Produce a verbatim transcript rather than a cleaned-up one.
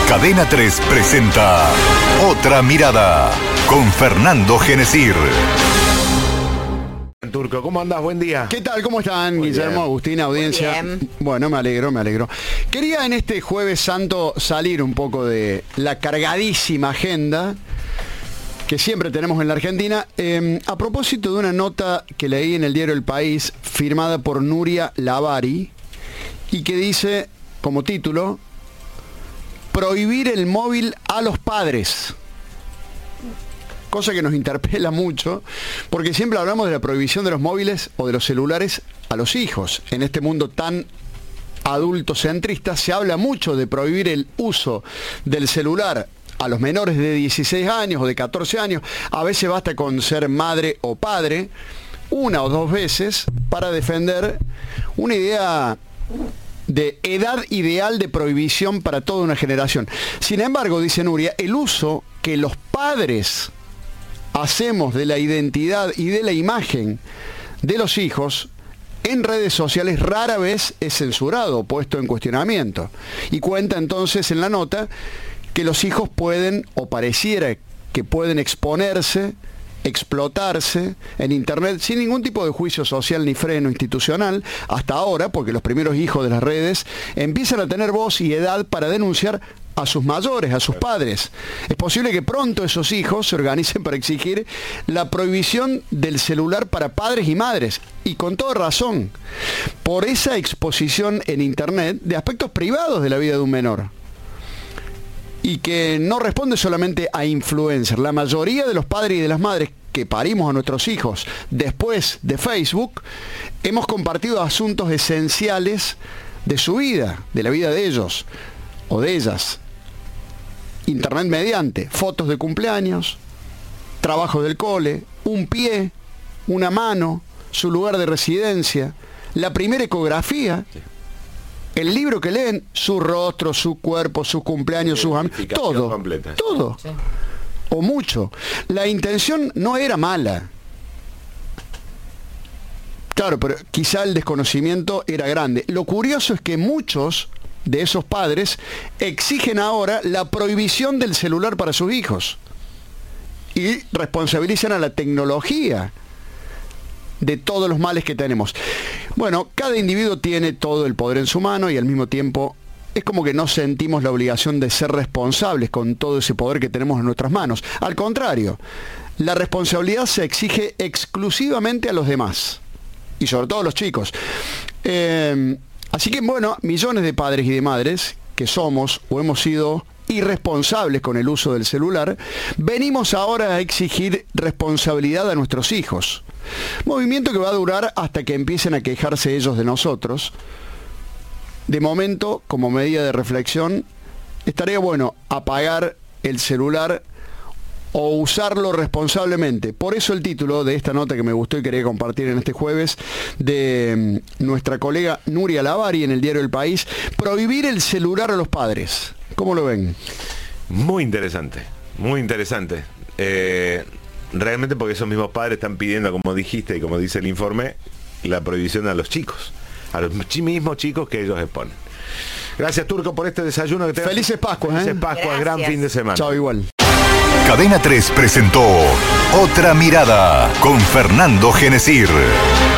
Cadena tres presenta Otra Mirada con Fernando Genesir. Turco, ¿cómo andás? Buen día. ¿Qué tal? ¿Cómo están? Muy Guillermo, bien. Agustín, audiencia. Bien. Bueno, me alegro, me alegro. Quería en este Jueves Santo salir un poco de la cargadísima agenda que siempre tenemos en la Argentina, eh, a propósito de una nota que leí en el diario El País, firmada por Nuria Lavari, y que dice, como título, prohibir el móvil a los padres. Cosa que nos interpela mucho, porque siempre hablamos de la prohibición de los móviles o de los celulares a los hijos. En este mundo tan adultocentrista se habla mucho de prohibir el uso del celular a los menores de dieciséis años o de catorce años. A veces basta con ser madre o padre, una o dos veces, para defender una idea de edad ideal de prohibición para toda una generación. Sin embargo, dice Nuria, el uso que los padres hacemos de la identidad y de la imagen de los hijos en redes sociales rara vez es censurado o puesto en cuestionamiento. Y cuenta entonces en la nota que los hijos pueden, o pareciera que pueden exponerse, explotarse en internet sin ningún tipo de juicio social ni freno institucional hasta ahora, porque los primeros hijos de las redes empiezan a tener voz y edad para denunciar a sus mayores, a sus padres. Es posible que pronto esos hijos se organicen para exigir la prohibición del celular para padres y madres, y con toda razón, por esa exposición en internet de aspectos privados de la vida de un menor, y que no responde solamente a influencers. La mayoría de los padres y de las madres que parimos a nuestros hijos después de Facebook, hemos compartido asuntos esenciales de su vida, de la vida de ellos o de ellas. Internet mediante, fotos de cumpleaños, trabajo del cole, un pie, una mano, su lugar de residencia, la primera ecografía, el libro que leen, su rostro, su cuerpo, sus cumpleaños, sus amigos, todo, completa. todo, Sí. o mucho. La intención no era mala. Claro, pero quizá el desconocimiento era grande. Lo curioso es que muchos de esos padres exigen ahora la prohibición del celular para sus hijos y responsabilizan a la tecnología de todos los males que tenemos. Bueno, cada individuo tiene todo el poder en su mano y al mismo tiempo es como que no sentimos la obligación de ser responsables con todo ese poder que tenemos en nuestras manos. Al contrario, la responsabilidad se exige exclusivamente a los demás y sobre todo a los chicos. Eh, así que bueno, millones de padres y de madres que somos o hemos sido irresponsables con el uso del celular, venimos ahora a exigir responsabilidad a nuestros hijos. Movimiento que va a durar hasta que empiecen a quejarse ellos de nosotros. De momento, como medida de reflexión, estaría bueno apagar el celular o usarlo responsablemente. Por eso el título de esta nota que me gustó y quería compartir en este jueves, de nuestra colega Nuria Lavari en el diario El País, prohibir el celular a los padres. ¿Cómo lo ven? Muy interesante, muy interesante. Eh, realmente porque esos mismos padres están pidiendo, como dijiste y como dice el informe, la prohibición a los chicos, a los chi- mismos chicos que ellos exponen. Gracias, Turco, por este desayuno. Que te Felices Pascuas, ¿eh? Felices Pascuas, gran Gracias. fin de semana. Chao, igual. Cadena tres presentó Otra Mirada con Fernando Genesir.